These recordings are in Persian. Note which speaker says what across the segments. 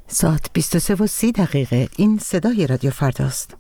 Speaker 1: ساعت 23:30 این صدای رادیو فرداست.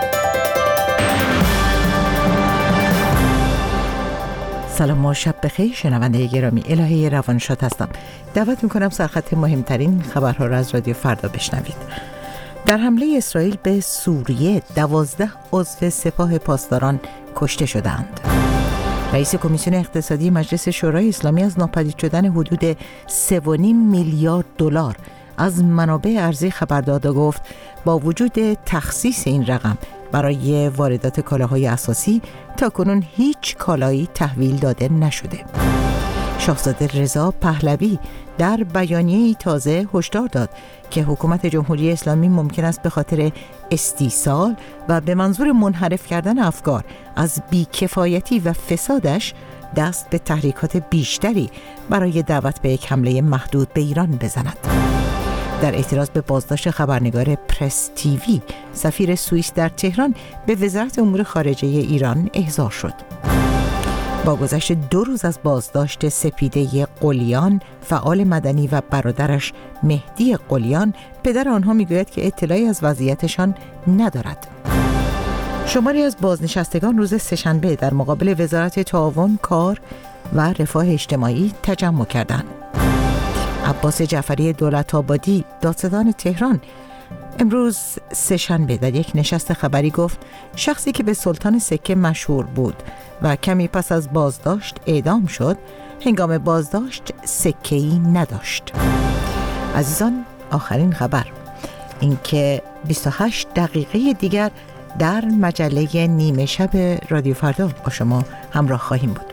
Speaker 1: سلام و شب بخیر شنونده گرامی، الهه روانشاد هستم. دعوت میکنم سرخط مهمترین خبرها را از رادیو فردا بشنوید. در حمله اسرائیل به سوریه 12 عضو سپاه پاسداران کشته شدند. رئیس کمیسیون اقتصادی مجلس شورای اسلامی از ناپدید شدن حدود 3.5 میلیارد دلار از منابع ارزی خبر داد و گفت با وجود تخصیص این رقم برای واردات کالاهای اساسی تاکنون هیچ کالایی تحویل داده نشده. شاهزاده رضا پهلوی در بیانیه‌ای تازه هشدار داد که حکومت جمهوری اسلامی ممکن است به خاطر استیصال و به منظور منحرف کردن افکار از بیکفایتی و فسادش دست به تحریکات بیشتری برای دعوت به یک حمله محدود به ایران بزند. در اعتراض به بازداشت خبرنگار پرس تیوی، سفیر سوئیس در تهران به وزارت امور خارجه ایران احضار شد. با گذشت 2 روز از بازداشت سپیده قلیان، فعال مدنی و برادرش مهدی قلیان، پدر آنها میگوید که اطلاعی از وضعیتشان ندارد. شماری از بازنشستگان روز سه‌شنبه در مقابل وزارت تعاون، کار و رفاه اجتماعی تجمع کردند. عباس جعفری دولت‌آبادی، دادستان تهران، امروز سه‌شنبه در یک نشست خبری گفت شخصی که به سلطان سکه مشهور بود و کمی پس از بازداشت اعدام شد، هنگام بازداشت سکه‌ای نداشت. عزیزان، آخرین خبر این که 28 دقیقه دیگر در مجله نیمه شب رادیو فردا با شما همراه خواهیم بود.